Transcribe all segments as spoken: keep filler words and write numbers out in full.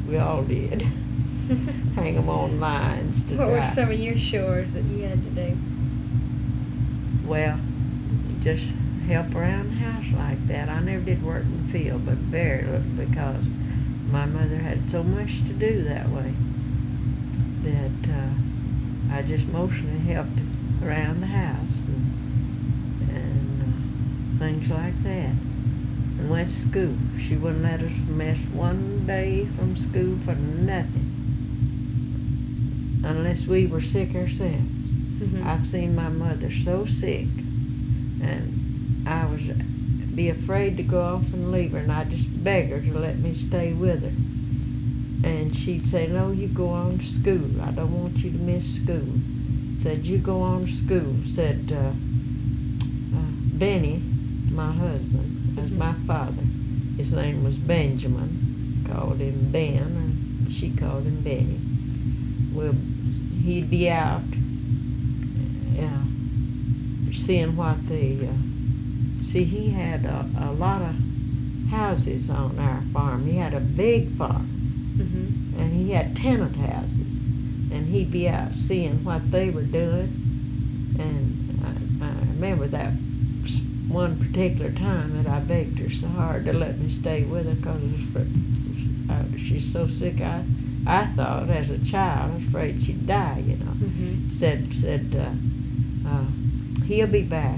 We all did. Hang them on lines to What dry. were some of your chores that you had to do? Well, just help around the house like that. I never did work in the field, but very little, because my mother had so much to do that way that uh, I just mostly helped around the house and, and uh, things like that. And went to school. She wouldn't let us miss one day from school for nothing, unless we were sick ourselves. Mm-hmm. I've seen my mother so sick, and I was be afraid to go off and leave her, and I'd just beg her to let me stay with her. And she'd say, "No, you go on to school. I don't want you to miss school." Said, "You go on to school." Said uh, uh, Benny, my husband, was Mm-hmm. my father. His name was Benjamin. Called him Ben, or she called him Benny. Well, he'd be out uh, seeing what the, uh, see, he had a, a lot of houses on our farm. He had a big farm, Mm-hmm. and he had tenant houses, and he'd be out seeing what they were doing. And I, I remember that one particular time that I begged her so hard to let me stay with her, because uh, she's so sick. I, I thought as a child, I was afraid she'd die, you know. Mm-hmm. Said, said, uh, uh, he'll be back.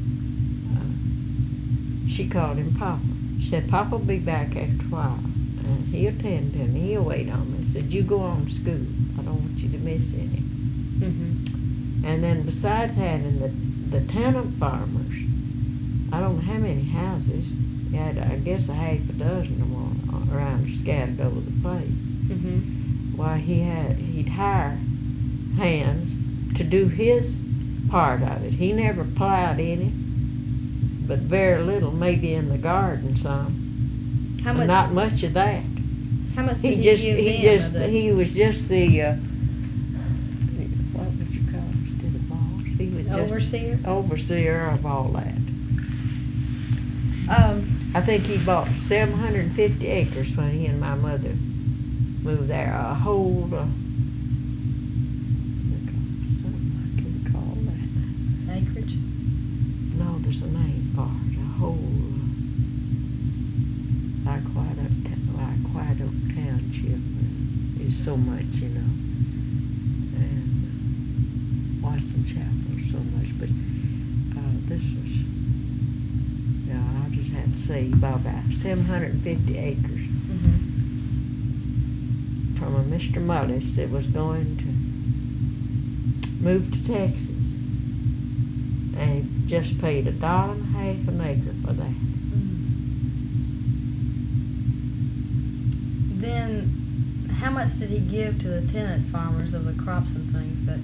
Uh, she called him Papa. She said, "Papa'll be back after a while, and he'll tend to me. He'll wait on me." Said, "You go on to school. I don't want you to miss any." Mm-hmm. And then besides having the, the tenant farmers, I don't know how many houses. He had, I guess, a half a dozen or more around, scattered over the place. Mm-hmm. Why, he had, he'd hire hands to do his part of it. He never plowed any, but very little, maybe in the garden some. How But much? not much of that. How much He did just, you give he them just, of the- he was just the, uh, what would you call it, instead of boss? He was just overseer? overseer of all that. Um, I think he bought seven hundred and fifty acres when he and my mother moved there. A whole, uh, something I can call that. acreage? No, there's a name for it. A whole, uh, like White Oak, Ta- like White Oak Township. Is so much, you know. And uh, Watson Chapel is so much, but uh, this was, yeah, I just have to say, about seven hundred and fifty acres. Mm-hmm. From a Mister Mullis that was going to move to Texas. And he just paid a dollar and a half an acre for that. Then, how much did he give to the tenant farmers of the crops and things that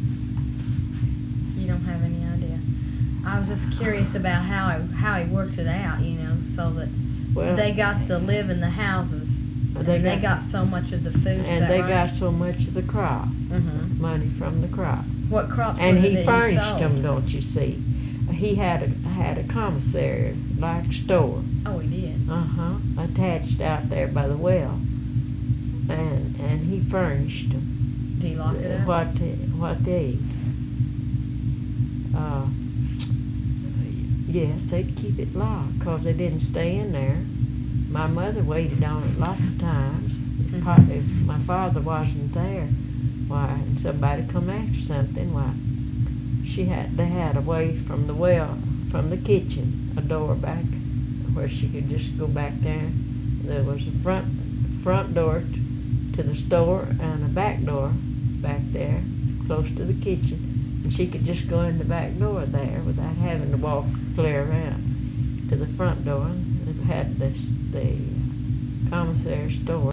you don't have any idea? I was just curious about how he, how he worked it out, you know, so that Well, they got to live in the houses. They and they got- got so much of the food. is and that they right? got so much of the crop, Mm-hmm. money from the crop. What crops And were it he that furnished sold? them, don't you see? He had a had a commissary, like a store, Oh, he did. uh-huh, attached out there by the well. And and he furnished them. Did he lock it up? What they, what they ate. Uh, yes, they'd keep it locked, 'cause they didn't stay in there. My mother waited on it lots of times. If, Mhm. pa- if my father wasn't there, why, and somebody come after something, why, she had, they had away from the well, from the kitchen, a door back where she could just go back there. There was a front, front door t- to the store and a back door back there, close to the kitchen. And she could just go in the back door there without having to walk clear around to the front door. It had this, the commissary store.